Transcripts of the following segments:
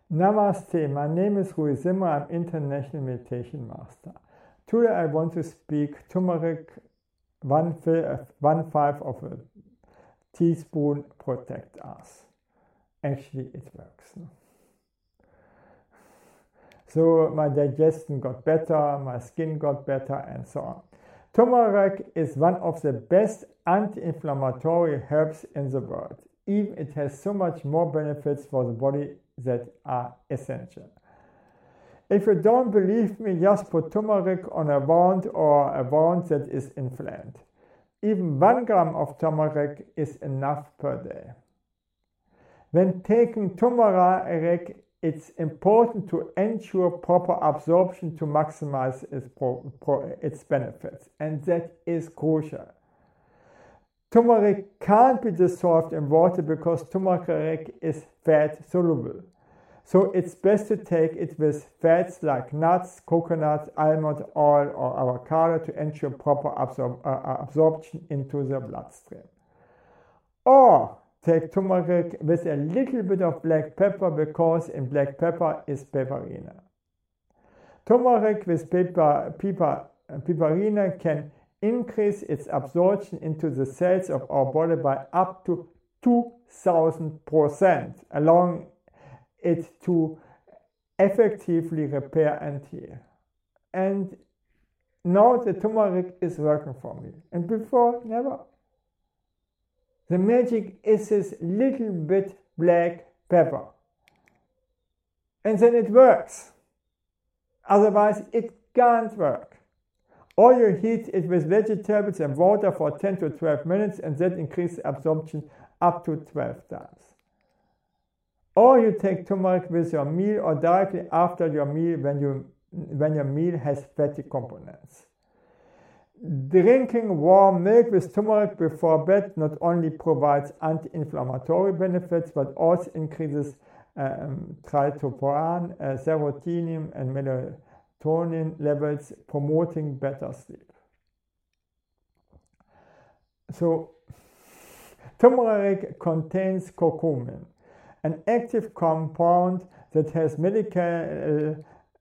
Namaste, my name is Rui Zimmer, I'm International Meditation Master. Today I want to speak turmeric, 1/5 of a teaspoon protect us. Actually it works. No? So my digestion got better, my skin got better and so on. Turmeric is one of the best anti-inflammatory herbs in the world. Even it has so much more benefits for the body that are essential. If you don't believe me, just put turmeric on a wound or a wound that is inflamed. Even 1 gram of turmeric is enough per day. When taking turmeric, it's important to ensure proper absorption to maximize its benefits, and that is crucial. Turmeric can't be dissolved in water because turmeric is fat soluble. So it's best to take it with fats like nuts, coconut, almond oil or avocado to ensure proper absorption into the bloodstream. Or take turmeric with a little bit of black pepper because in black pepper is piperine. Turmeric with piperine can increase its absorption into the cells of our body by up to 2000%, allowing it to effectively repair and heal. And now the turmeric is working for me, and before, never. The magic is this little bit black pepper, and then it works. Otherwise, it can't work. Or you heat it with vegetables and water for 10 to 12 minutes and that increases absorption up to 12 times. Or you take turmeric with your meal or directly after your meal when your meal has fatty components. Drinking warm milk with turmeric before bed not only provides anti-inflammatory benefits but also increases tryptophan, serotonin and melatonin levels, promoting better sleep. So, turmeric contains curcumin, an active compound that has medicinal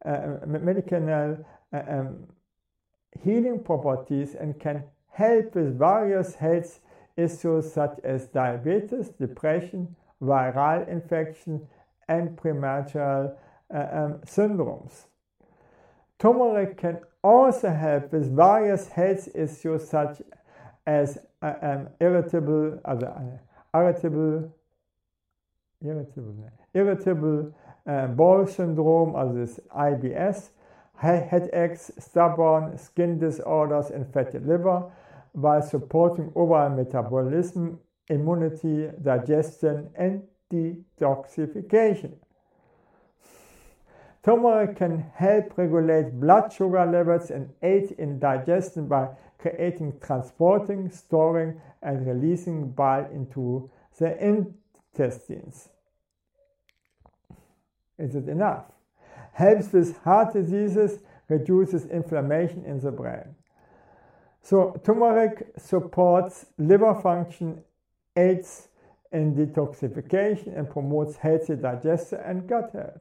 healing properties and can help with various health issues such as diabetes, depression, viral infection, and premature syndromes. Turmeric can also help with various health issues such as irritable bowel syndrome, this IBS, headaches, stubborn skin disorders, and fatty liver, while supporting overall metabolism, immunity, digestion, and detoxification. Turmeric can help regulate blood sugar levels and aid in digestion by creating, transporting, storing, and releasing bile into the intestines. Is it enough? Helps with heart diseases, reduces inflammation in the brain. So turmeric supports liver function, aids in detoxification, and promotes healthy digestion and gut health.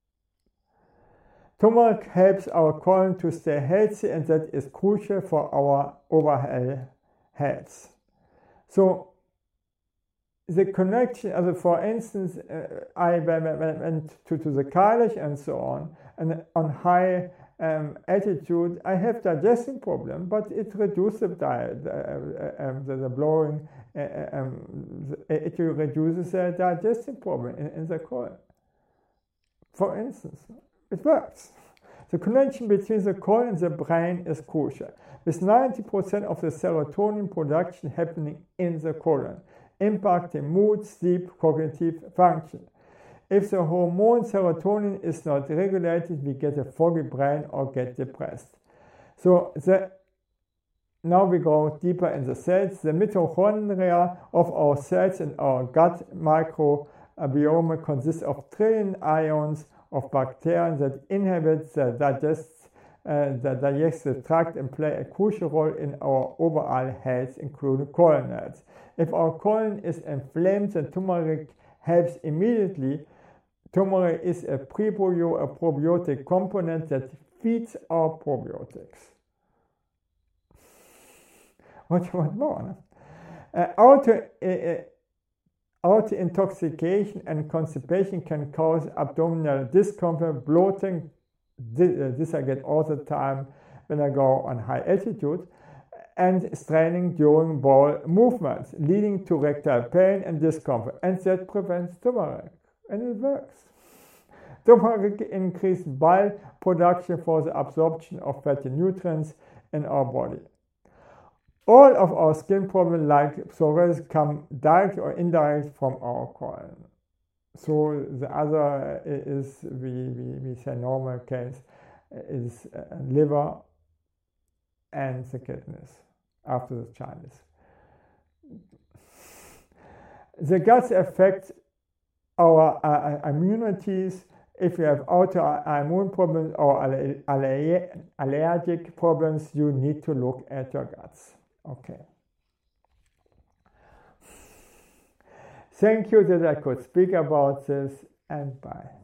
Turmeric helps our colon to stay healthy, and that is crucial for our overall health. So the connection, for instance, I went to the college and so on, and on high altitude, I have digestion problem, but it reduces the blowing, it reduces the digestion problem in the colon. For instance, it works. The connection between the colon and the brain is crucial, with 90% of the serotonin production happening in the colon, impacting mood, sleep, cognitive function. If the hormone serotonin is not regulated, we get a foggy brain or get depressed. So now we go deeper in the cells. The mitochondria of our cells and our gut microbiome consists of trillion ions of bacteria that inhabit the digestive tract and play a crucial role in our overall health, including colon health. If our colon is inflamed, then turmeric helps immediately turmeric is a probiotic component that feeds our probiotics. What you want more? Auto-intoxication and constipation can cause abdominal discomfort, bloating. This I get all the time when I go on high altitude, and straining during bowel movements, leading to rectal pain and discomfort. And that prevents turmeric, and it works. Turmeric increases bile production for the absorption of fatty nutrients in our body. All of our skin problems like psoriasis come direct or indirect from our colon. So the other is, we say normal case, is liver and the kidneys after the Chinese. The guts affect our immunities. If you have autoimmune problems or allergic problems, you need to look at your guts. Okay. Thank you that I could speak about this, and bye.